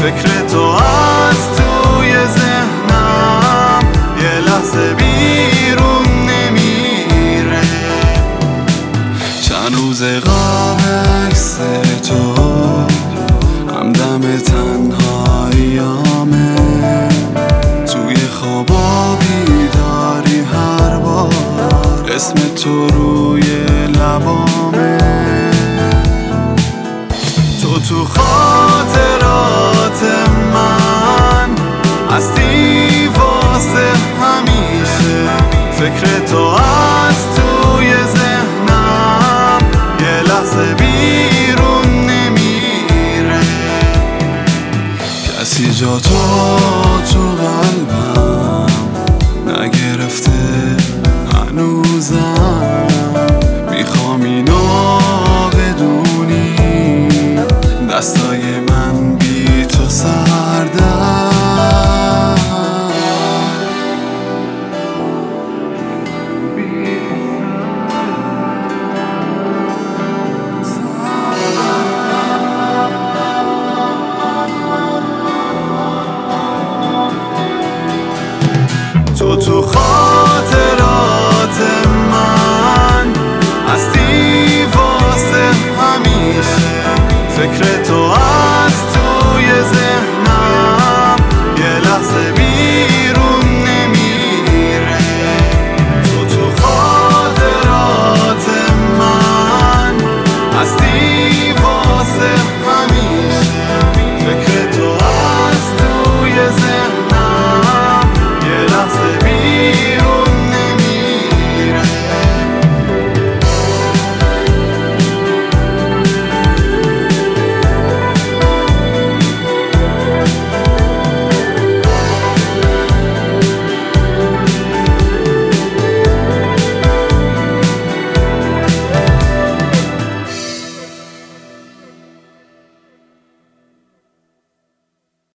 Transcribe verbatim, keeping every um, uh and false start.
فکر تو از توی ذهنم یه لحظه بیرون نمیره. چند روز غم عکس تو همدم تنهاییامه، توی خوابا بیداری هر بار اسم تو روی لبامه. تو تو خاطرات من هستی واسه همیشه، فکر تو از توی ذهنم یه لحظه بیرون نمیره. کسی جا تو تو قلبم